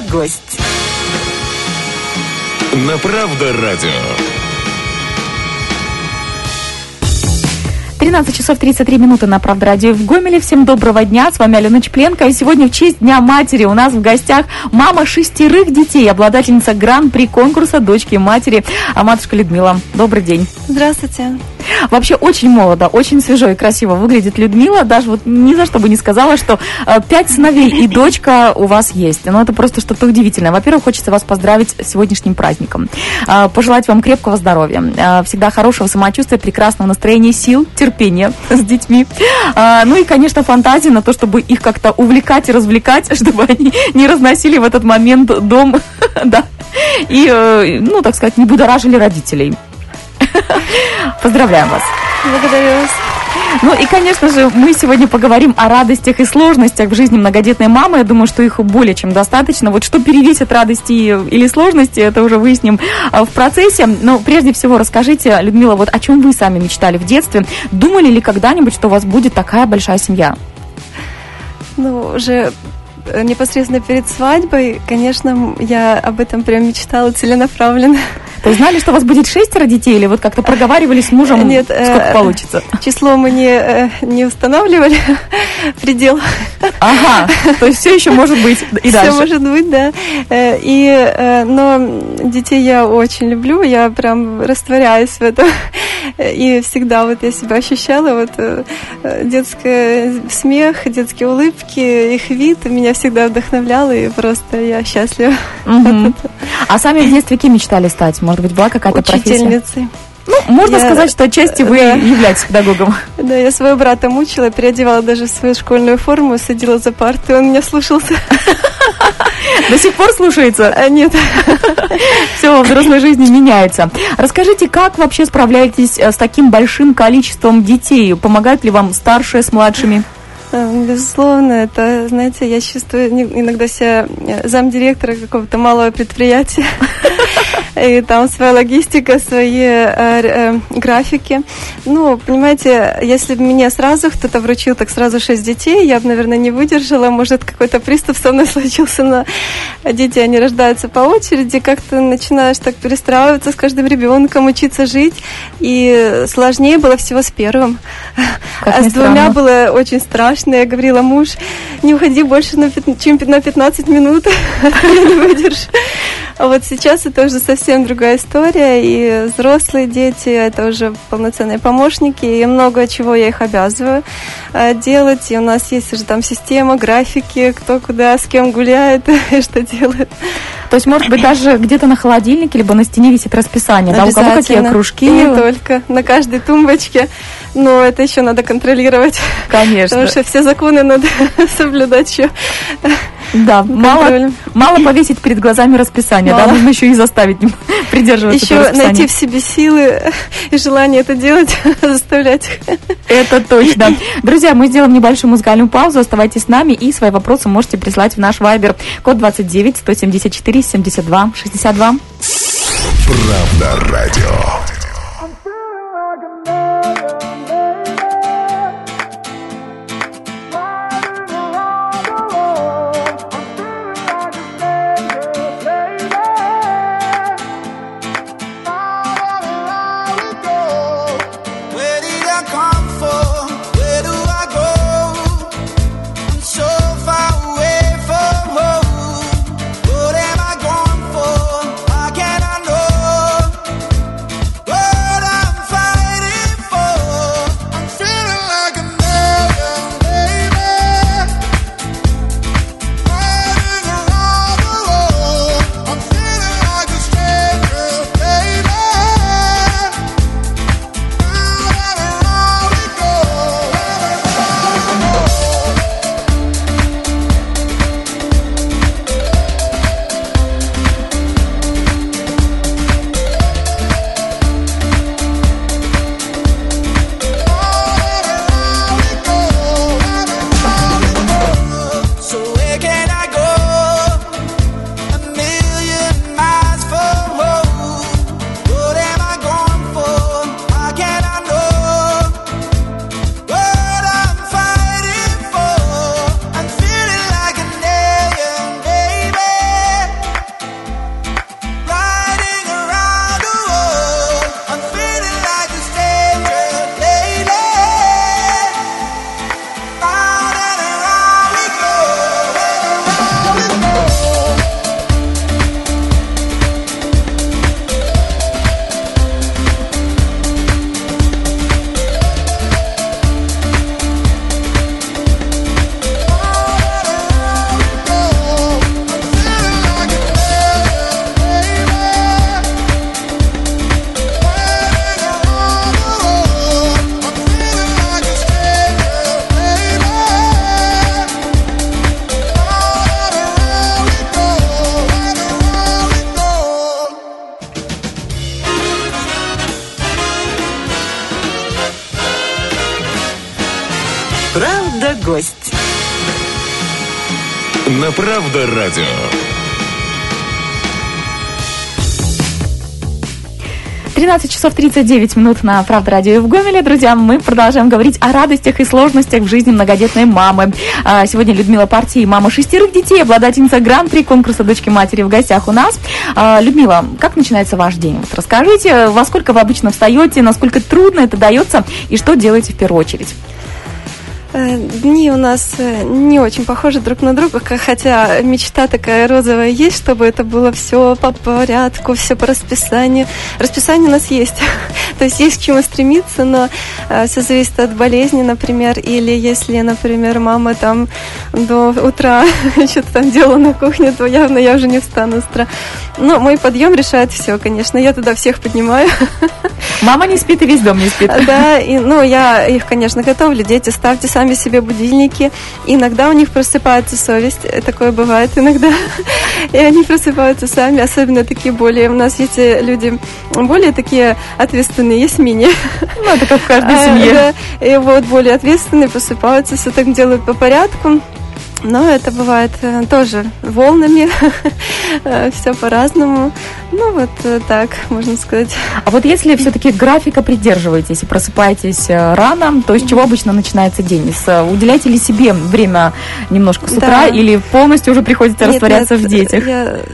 гость. На Правда радио. 13 часов 33 минуты на Правда радио в Гомеле. Всем доброго дня. С вами Алена Чпленко. И сегодня в честь Дня матери у нас в гостях мама 6 детей, обладательница гран-при конкурса «Дочки матери», матушка Людмила. Добрый день. Здравствуйте. Вообще очень молодо, очень свежо и красиво выглядит Людмила. Даже вот ни за что бы не сказала, что 5 сыновей и дочка у вас есть. Но это просто что-то удивительное. Во-первых, хочется вас поздравить с сегодняшним праздником. Пожелать вам крепкого здоровья, всегда хорошего самочувствия, прекрасного настроения, сил, терпения с детьми. Ну и, конечно, фантазии на то, чтобы их как-то увлекать и развлекать, чтобы они не разносили в этот момент дом, да, и, ну, так сказать, не будоражили родителей. Поздравляем вас. Благодарю вас. Ну и, конечно же, мы сегодня поговорим о радостях и сложностях в жизни многодетной мамы. Я думаю, что их более чем достаточно. Вот что перевесит радости или сложности, это уже выясним в процессе. Но прежде всего расскажите, Людмила, вот о чем вы сами мечтали в детстве? Думали ли когда-нибудь, что у вас будет такая большая семья? Ну, уже непосредственно перед свадьбой, конечно, я об этом прям мечтала целенаправленно. То есть знали, что у вас будет 6 детей, или вот как-то проговаривали с мужем, нет, сколько получится? Число мы не устанавливали, предел. Ага, то есть все еще может быть и дальше. Все может быть, да. Но детей я очень люблю, я прям растворяюсь в этом. И всегда вот я себя ощущала, вот детский смех, детские улыбки, их вид меня всегда вдохновлял, и просто я счастлива. Угу. А сами в детстве кем мечтали стать? Может быть, была какая-то профессия? Учительницей. Ну, можно сказать, что отчасти вы являетесь педагогом. Да, я своего брата мучила, переодевала даже свою школьную форму, садила за парту, и он меня слушался. До сих пор слушается? Нет. Все во взрослой жизни меняется. Расскажите, как вообще справляетесь с таким большим количеством детей? Помогают ли вам старшие с младшими? Безусловно, это, знаете, я чувствую иногда себя замдиректора какого-то малого предприятия. И там своя логистика, свои графики. Ну, понимаете, если бы мне сразу кто-то вручил так сразу 6 детей, я бы, наверное, не выдержала. Может, какой-то приступ со мной случился, но дети, они рождаются по очереди. Как-то начинаешь так перестраиваться с каждым ребенком, учиться жить. И сложнее было всего с первым. А с двумя было очень страшно. Я говорила: муж, не уходи больше, чем на 15 минут. Я не выдержу. А вот сейчас это уже совсем другая история, и взрослые дети, это уже полноценные помощники, и много чего я их обязываю делать, и у нас есть уже там система, графики, кто куда, с кем гуляет и что делает. То есть, может быть, даже где-то на холодильнике, либо на стене висит расписание, да, у кого какие кружки? И не только, на каждой тумбочке, но это еще надо контролировать. Конечно. Потому что все законы надо соблюдать еще. Да, мало повесить перед глазами расписание, да, нужно еще и заставить придерживаться еще расписания. Найти в себе силы и желание это делать, заставлять. Это точно. Друзья, мы сделаем небольшую музыкальную паузу, оставайтесь с нами и свои вопросы можете прислать в наш Viber. Код 29 174 72 62. Правда радио. What am I going for? How can I know? Правда, гость. На Правда радио. часов 39 минут на Правда радио в Гомеле. Друзья, мы продолжаем говорить о радостях и сложностях в жизни многодетной мамы. Сегодня Людмила Партий, мама 6 детей, обладательница гран-при конкурса «Дочки матери» в гостях у нас. Людмила, как начинается ваш день? Вот расскажите, во сколько вы обычно встаете, насколько трудно это дается и что делаете в первую очередь? Дни у нас не очень похожи друг на друга, хотя мечта такая розовая есть, чтобы это было все по порядку, все по расписанию. Расписание у нас есть, то есть есть к чему стремиться, но все зависит от болезни, например, или если, например, мама там до утра что-то там делала на кухне, то явно я уже не встану с утра. Но мой подъем решает все, конечно, я туда всех поднимаю. Мама не спит и весь дом не спит. Да, я их, конечно, готовлю. Дети, ставьте сами себе будильники. Иногда у них просыпается совесть. Такое бывает иногда. И они просыпаются сами, особенно такие более... У нас есть люди более такие ответственные, есть мини. Ну, это как в каждой семье. И вот более ответственные просыпаются, все так делают по порядку. Но это бывает тоже волнами, все по-разному. Ну, вот так, можно сказать. А вот если все-таки графика придерживаетесь и просыпаетесь рано, то с чего обычно начинается день? Уделяете ли себе время немножко с утра или полностью уже приходится растворяться в детях?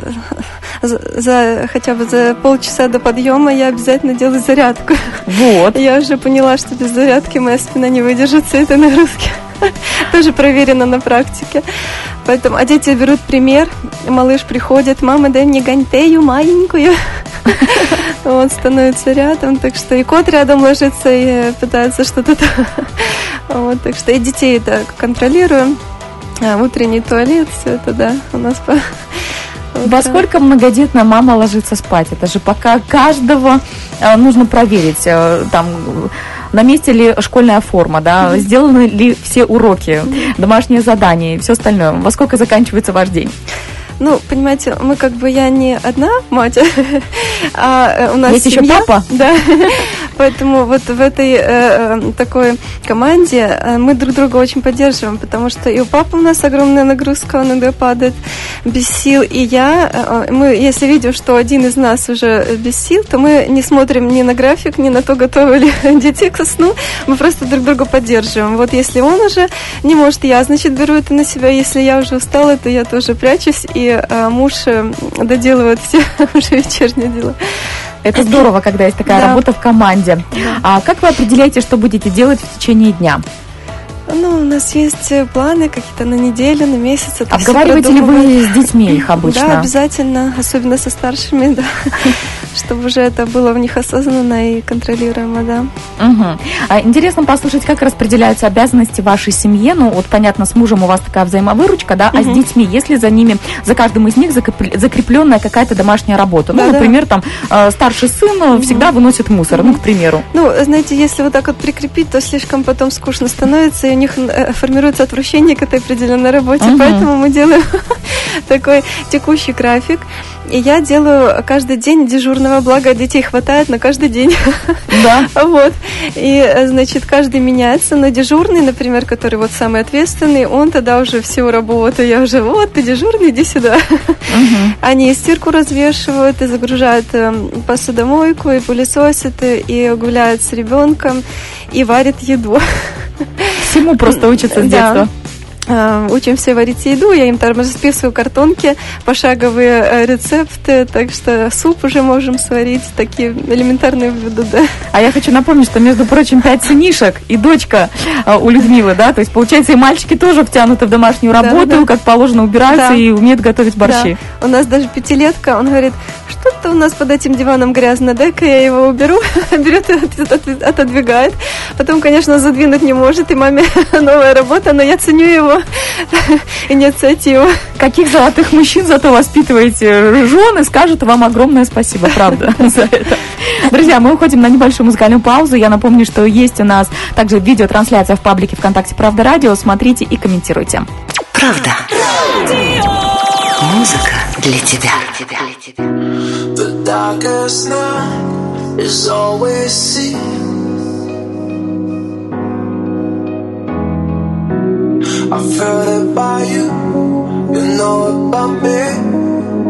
Хотя бы за полчаса до подъема я обязательно делаю зарядку. Вот. Я уже поняла, что без зарядки моя спина не выдержит всей этой нагрузки. Тоже проверено на практике. Поэтому, дети берут пример. Малыш приходит: мама, дай мне гантею маленькую. Он становится рядом, так что и кот рядом ложится и пытается что-то там. Вот, так что и детей так контролируем. Утренний туалет, все это, да, у нас по... Во сколько многодетная мама ложится спать? Это же пока каждого нужно проверить, там, на месте ли школьная форма, да, сделаны ли все уроки, домашние задания и все остальное. Во сколько заканчивается ваш день? Ну, понимаете, мы как бы, я не одна мать, а у нас есть семья. еще папа? Да. Поэтому вот в этой такой команде мы друг друга очень поддерживаем, потому что и у папы у нас огромная нагрузка, он иногда падает без сил, и мы, если видим, что один из нас уже без сил, то мы не смотрим ни на график, ни на то, готовы ли дети к сну, мы просто друг друга поддерживаем. Вот если он уже не может, я, значит, беру это на себя, если я уже устала, то я тоже прячусь, и муж доделывает все уже вечерние дела. Это здорово, когда есть такая работа в команде. Да. А как вы определяете, что будете делать в течение дня? Ну, у нас есть планы какие-то на неделю, на месяц. Обговариваете ли вы с детьми их обычно? Да, обязательно, особенно со старшими, да, чтобы уже это было в них осознанно и контролируемо, да. Угу. Интересно послушать, как распределяются обязанности в вашей семье. Ну, вот, понятно, с мужем у вас такая взаимовыручка, да, а с детьми, есть ли за ними, за каждым из них закрепленная какая-то домашняя работа? Ну, например, там, старший сын всегда выносит мусор, ну, к примеру. Ну, знаете, если вот так вот прикрепить, то слишком потом скучно становится, и у них формируется отвращение к этой определенной работе, поэтому мы делаем такой текущий график. И я делаю каждый день дежурного, благо детей хватает на каждый день. Да. Вот. И, значит, каждый меняется, но дежурный, например, который вот самый ответственный, он тогда уже всю работу, я уже, вот, ты дежурный, иди сюда. Они стирку развешивают, и загружают посудомойку, и пылесосят, и гуляют с ребенком, и варят еду. Всему просто учатся с детства. Учим все варить еду, я им там расписываю картонки, пошаговые рецепты, так что суп уже можем сварить, такие элементарные блюда, да. А я хочу напомнить, что, между прочим, 5 сынишек и дочка у Людмилы, да, то есть, получается, и мальчики тоже втянуты в домашнюю работу, как положено, убираются и умеют готовить борщи. Да. У нас даже 5-летка, он говорит, что-то у нас под этим диваном грязно, дай-ка я его уберу, берет и отодвигает. Потом, конечно, задвинуть не может, и маме новая работа, но я ценю его инициативу. Каких золотых мужчин зато воспитываете жены, скажут вам огромное спасибо, правда, за это. Друзья, мы уходим на небольшую музыкальную паузу. Я напомню, что есть у нас также видеотрансляция в паблике ВКонтакте «Правда радио». Смотрите и комментируйте. Правда. Музыка для тебя. The darkest night is always seen. I felt it by you, you know about me.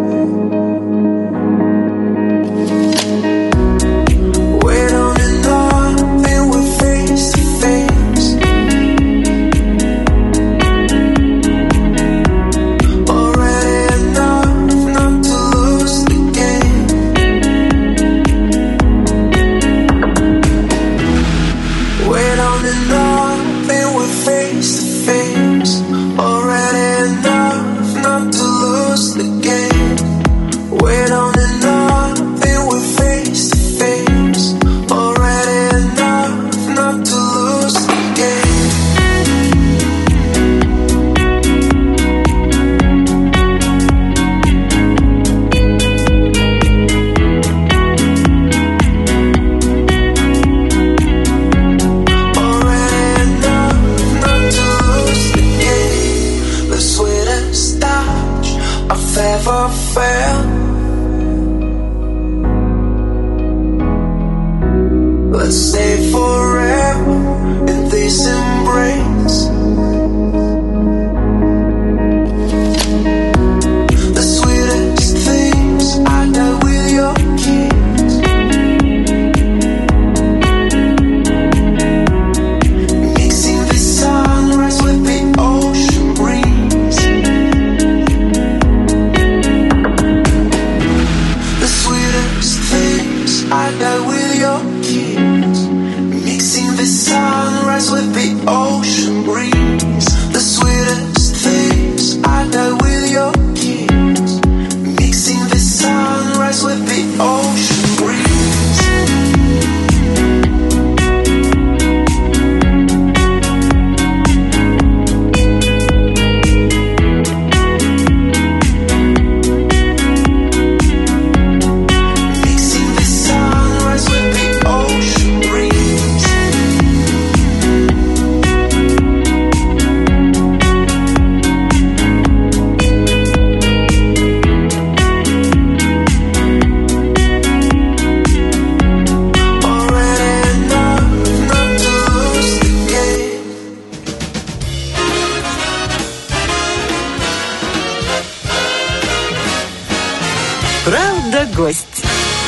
Гость.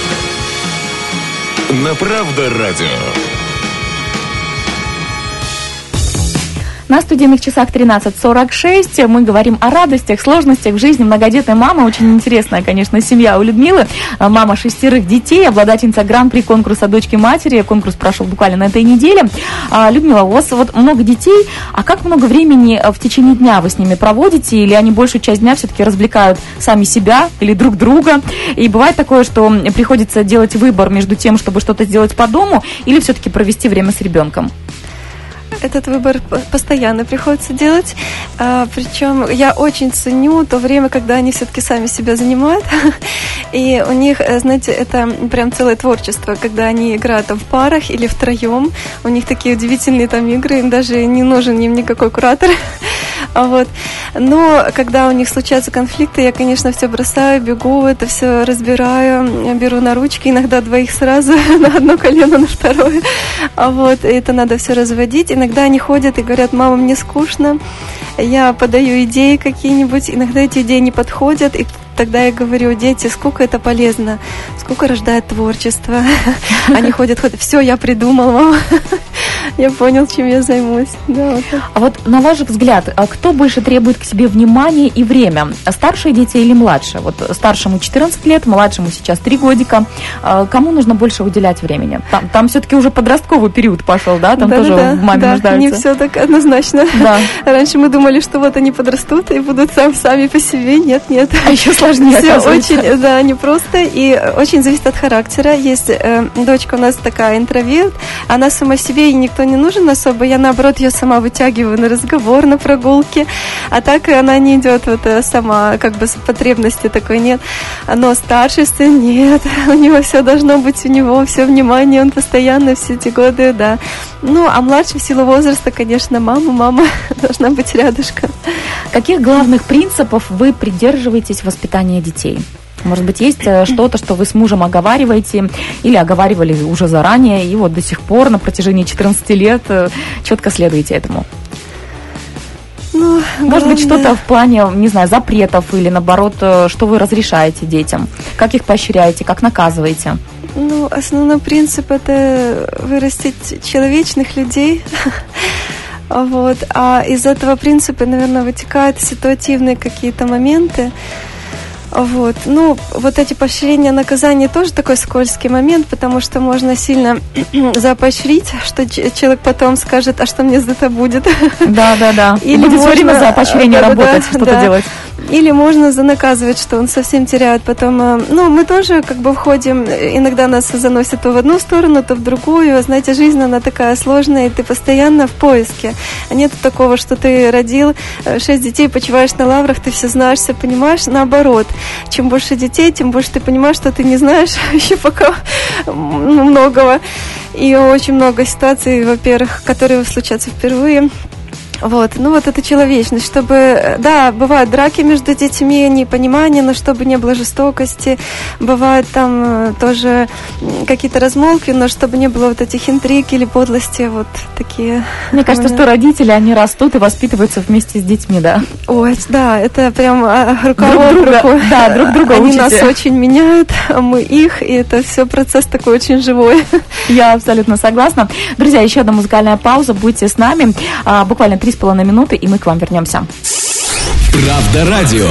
На Правда радио. На студийных часах 13:46 мы говорим о радостях, сложностях в жизни многодетной мамы. Очень интересная, конечно, семья у Людмилы. Мама 6 детей, обладательница гран-при конкурса «Дочки матери». Конкурс прошел буквально на этой неделе. Людмила, у вас вот много детей. А как много времени в течение дня вы с ними проводите? Или они большую часть дня все-таки развлекают сами себя или друг друга? И бывает такое, что приходится делать выбор между тем, чтобы что-то сделать по дому, или все-таки провести время с ребенком? Этот выбор постоянно приходится делать. Причем я очень ценю то время, когда они все-таки сами себя занимают. И у них, знаете, это прям целое творчество, когда они играют там в парах или втроем. У них такие удивительные там игры, им даже не нужен им никакой куратор. Вот. Но когда у них случаются конфликты, я, конечно, все бросаю, бегу, это все разбираю, беру на ручки, иногда двоих сразу, на одно колено, на второе. Вот. И это надо все разводить. Иногда они ходят и говорят: мама, мне скучно. Я подаю идеи какие-нибудь, иногда эти идеи не подходят, и тогда я говорю: дети, сколько это полезно, сколько рождает творчество. Они ходят, все, я придумал, мама. Я понял, чем я займусь. Да, вот. А вот на ваш взгляд, кто больше требует к себе внимания и время? Старшие дети или младшие? Вот старшему 14 лет, младшему сейчас 3 годика. Кому нужно больше уделять времени? Там все-таки уже подростковый период пошел, да? Там тоже в маме нуждаются. Не все так однозначно. Да. Раньше мы думали, что вот они подрастут и будут сами по себе. Нет. А еще сложнее. Все очень, непросто и очень зависит от характера. Есть дочка у нас такая интроверт, она сама себе и никто не нужен особо. Я, наоборот, ее сама вытягиваю на разговор, на прогулки. А так она не идет сама, как бы потребности такой нет. Но старший сын нет. У него все должно быть, у него все внимание, он постоянно все эти годы, да. Ну, а младший в силу возраста, конечно, мама должна быть рядышком. Каких главных принципов вы придерживаетесь в воспитании детей? Может быть, есть что-то, что вы с мужем оговариваете или оговаривали уже заранее, и вот до сих пор на протяжении 14 лет четко следуете этому? Ну, Может быть, что-то в плане, не знаю, запретов или, наоборот, что вы разрешаете детям? Как их поощряете, как наказываете? Ну, основной принцип – это вырастить человечных людей. Вот. А из этого принципа, наверное, вытекают ситуативные какие-то моменты. Вот. Ну, вот эти поощрения, наказания тоже такой скользкий момент, потому что можно сильно запоощрить, что человек потом скажет, а что мне за это будет? Да. Или будет можно... все время за поощрение работать, что-то делать. Или можно наказывать, что он совсем теряет потом. Ну, мы тоже как бы входим, иногда нас заносят то в одну сторону, то в другую. Знаете, жизнь, она такая сложная, и ты постоянно в поиске. Нет такого, что ты родил 6 детей, почиваешь на лаврах, ты все знаешь, все понимаешь. Наоборот, чем больше детей, тем больше ты понимаешь, что ты не знаешь еще пока многого. И очень много ситуаций, во-первых, которые случатся впервые. Вот, ну вот это человечность, чтобы, да, бывают драки между детьми, непонимание, но чтобы не было жестокости, бывают там тоже какие-то размолвки, но чтобы не было вот этих интриг или подлости, вот такие. Мне кажется, что родители, они растут и воспитываются вместе с детьми, да? Ой, да, это прям рука об руку. Да, друг друга Они учите. нас очень меняют, а мы их, и это все процесс такой очень живой. Я абсолютно согласна. Друзья, еще одна музыкальная пауза, будьте с нами, буквально 3,5 минуты, и мы к вам вернемся. Правда радио.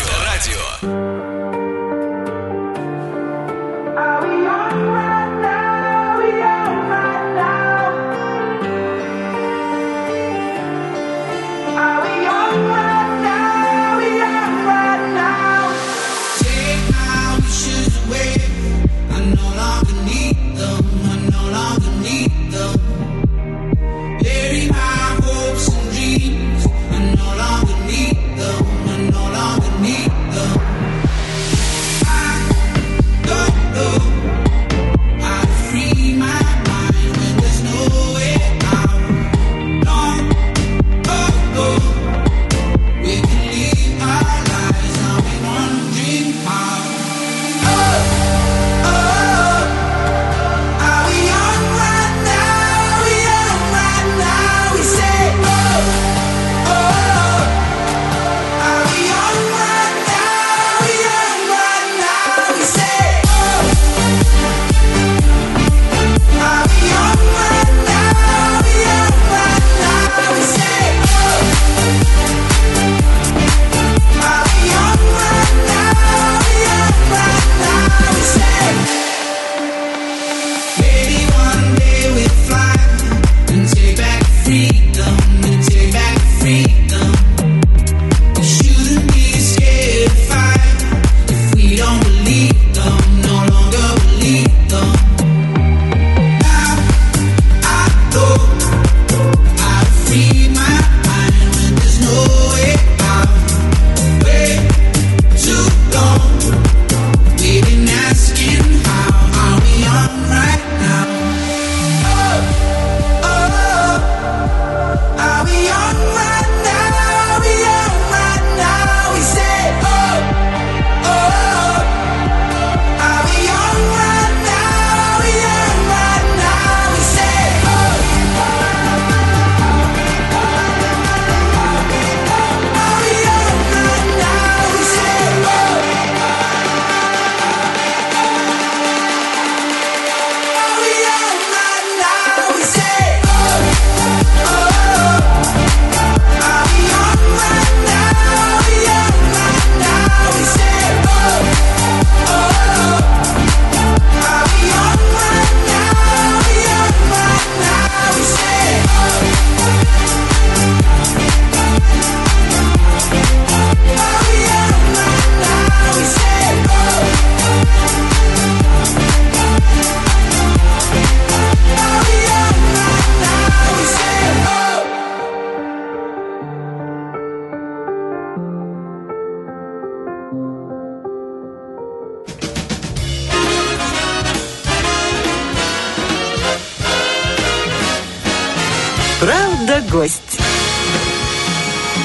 Правда, гость.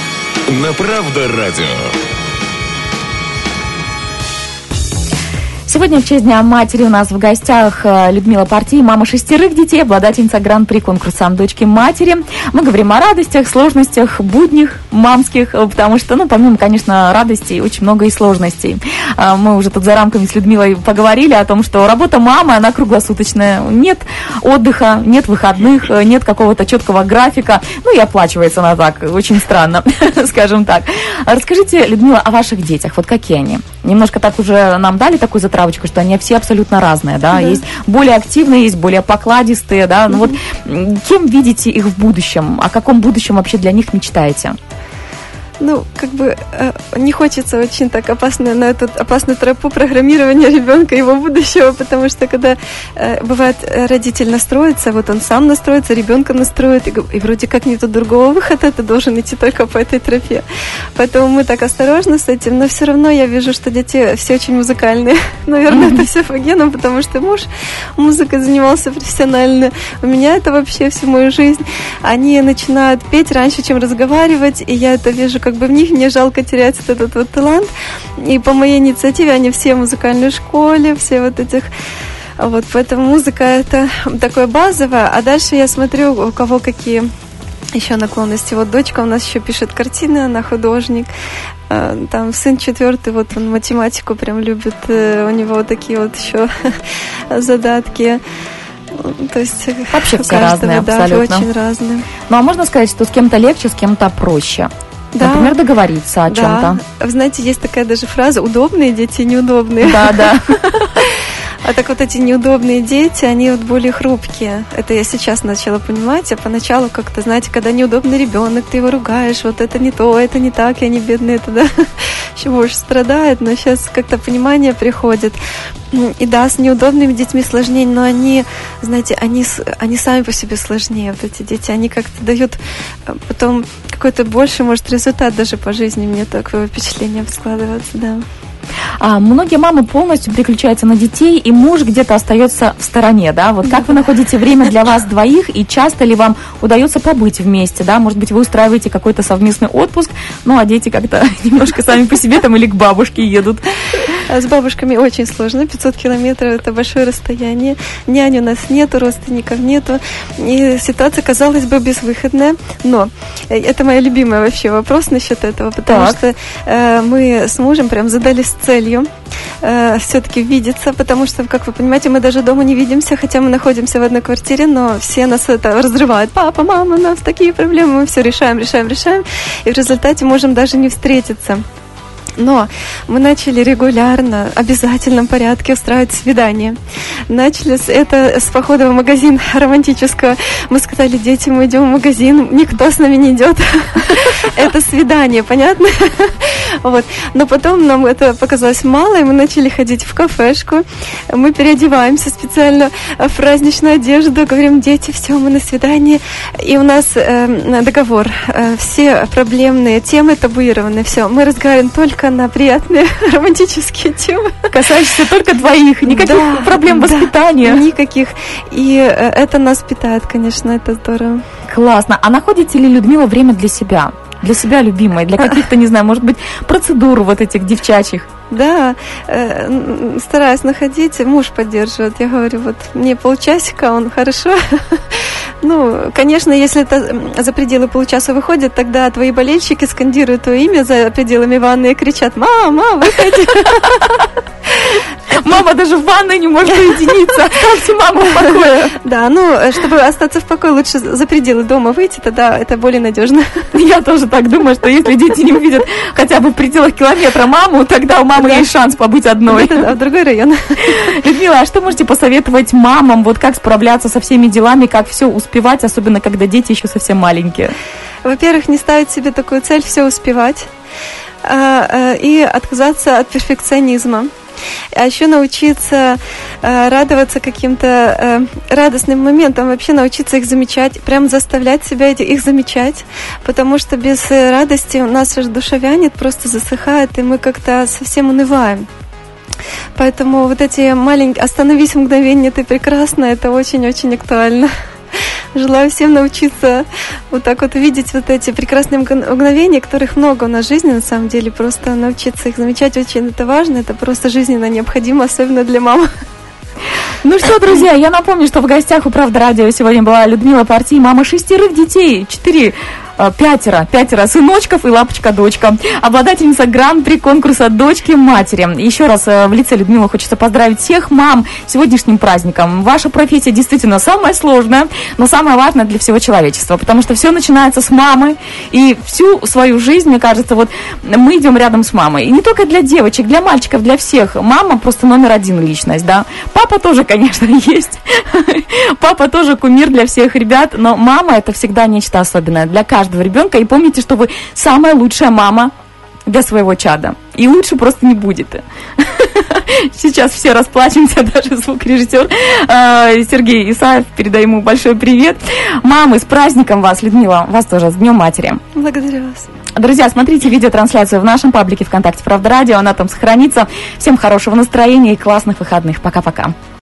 На Правда радио. Сегодня в честь Дня матери у нас в гостях Людмила Партий, мама 6 детей, обладательница гран-при конкурса «Дочки матери». Мы говорим о радостях, сложностях, буднях мамских, потому что, помимо, конечно, радостей, очень много и сложностей. Мы уже тут за рамками с Людмилой поговорили о том, что работа мамы, она круглосуточная. Нет отдыха, нет выходных, нет какого-то четкого графика. И оплачивается она так, очень странно, скажем так. Расскажите, Людмила, о ваших детях. Вот какие они? Немножко так уже нам дали такую затравочку, что они все абсолютно разные, да? Есть более активные, есть более покладистые, да? Кем видите их в будущем? О каком будущем вообще для них мечтаете? Не хочется очень так на эту опасную тропу программирования ребенка, его будущего, потому что когда бывает родитель настроится, он сам настроится, ребенка настроит, и вроде как нет другого выхода, ты должен идти только по этой тропе. Поэтому мы так осторожны с этим, но все равно я вижу, что дети все очень музыкальные. Наверное, это все по генам, потому что муж музыкой занимался профессионально. У меня это вообще всю мою жизнь. Они начинают петь раньше, чем разговаривать, и я это вижу как бы в них, мне жалко терять этот талант. И по моей инициативе они все в музыкальной школе, все поэтому музыка это такое базовое, а дальше я смотрю, у кого какие еще наклонности. Дочка у нас еще пишет картины, она художник. Там сын 4-й, он математику прям любит, у него такие еще задатки. То есть вообще все разные, абсолютно. Очень разные. А можно сказать, что с кем-то легче, с кем-то проще? Да. Например, договориться о чем-то. Вы знаете, есть такая даже фраза: удобные дети, неудобные. Да. А так эти неудобные дети, они более хрупкие. Это я сейчас начала понимать, а поначалу как-то, знаете, когда неудобный ребенок, ты его ругаешь, это не то, это не так, и они бедные тогда еще больше страдают, но сейчас как-то понимание приходит. И да, с неудобными детьми сложнее, но они, знаете, они сами по себе сложнее, эти дети, они как-то дают потом какой-то больше, может, результат даже по жизни, мне такое впечатление складывается, да. Многие мамы полностью переключаются на детей, и муж где-то остается в стороне, да? Как вы находите время для вас двоих, и часто ли вам удается побыть вместе, да? Может быть, вы устраиваете какой-то совместный отпуск, а дети как-то немножко сами по себе или к бабушке едут? С бабушками очень сложно, 500 километров – это большое расстояние, няни у нас нету, родственников нету, и ситуация, казалось бы, безвыходная, но это моя любимая вообще вопрос насчет этого, потому что мы с мужем прям задались целью все-таки видеться, потому что, как вы понимаете, мы даже дома не видимся, хотя мы находимся в одной квартире, но все нас это разрывают. Папа, мама, у нас такие проблемы, мы все решаем, и в результате можем даже не встретиться. Но мы начали регулярно, в обязательном порядке устраивать свидания. Начали с похода в магазин романтического. Мы сказали: дети, мы идем в магазин, никто с нами не идет. Это свидание, понятно? Но потом нам это показалось мало, и мы начали ходить в кафешку. Мы переодеваемся специально в праздничную одежду, говорим: дети, все, мы на свидании. И у нас договор. Все проблемные темы табуированы, все. Мы разговариваем только на приятные романтические темы. Касающиеся только двоих, никаких проблем воспитания. Никаких. И это нас питает, конечно, это здорово. Классно. А находите ли, Людмила, время для себя? Для себя любимой, для каких-то, не знаю, может быть, процедур этих девчачьих? Да, стараюсь находить, муж поддерживает. Я говорю, мне полчасика, он хорошо. Конечно, если это за пределы получаса выходит, тогда твои болельщики скандируют твое имя за пределами ванны и кричат: мама, выходи. Мама даже в ванной не может уединиться. Оставьте маму в покое. Да, чтобы остаться в покое, лучше за пределы дома выйти, тогда это более надежно. Я тоже так думаю, что если дети не увидят хотя бы в пределах километра маму, тогда у мамы есть шанс побыть одной. Да, в другой район. Людмила, а что можете посоветовать мамам, как справляться со всеми делами, как все успевать, особенно когда дети еще совсем маленькие? Во-первых, не ставить себе такую цель все успевать и отказаться от перфекционизма. А еще научиться радоваться каким-то радостным моментам, вообще научиться их замечать, прям заставлять себя их замечать, потому что без радости у нас аж душа вянет, просто засыхает, и мы как-то совсем унываем. Поэтому эти маленькие «остановись мгновение, ты прекрасна» — это очень-очень актуально. Желаю всем научиться вот так вот видеть вот эти прекрасные мгновения, которых много у нас в жизни, на самом деле. Просто научиться их замечать очень это важно, это просто жизненно необходимо, особенно для мам. Ну что, друзья, я напомню, что в гостях у Правда Радио сегодня была Людмила Партий, мама 6 детей, 5 сыночков и лапочка-дочка. Обладательница гран-при конкурса «Дочки матери». Еще раз в лице Людмилы хочется поздравить всех мам с сегодняшним праздником. Ваша профессия действительно самая сложная, но самая важная для всего человечества, потому что все начинается с мамы, и всю свою жизнь, мне кажется, вот мы идем рядом с мамой. И не только для девочек, для мальчиков, для всех. Мама просто номер один личность, да. Папа тоже, конечно, есть. Папа тоже кумир для всех ребят, но мама — это всегда нечто особенное для каждого ребенка. И помните, что вы самая лучшая мама для своего чада. И лучше просто не будет. Сейчас все расплачемся, даже звукорежиссер Сергей Исаев, передаю ему большой привет. Мамы, с праздником вас, Людмила, вас тоже с Днем Матери. Благодарю вас. Друзья, смотрите видеотрансляцию в нашем паблике ВКонтакте «Правда Радио», она там сохранится. Всем хорошего настроения и классных выходных. Пока-пока.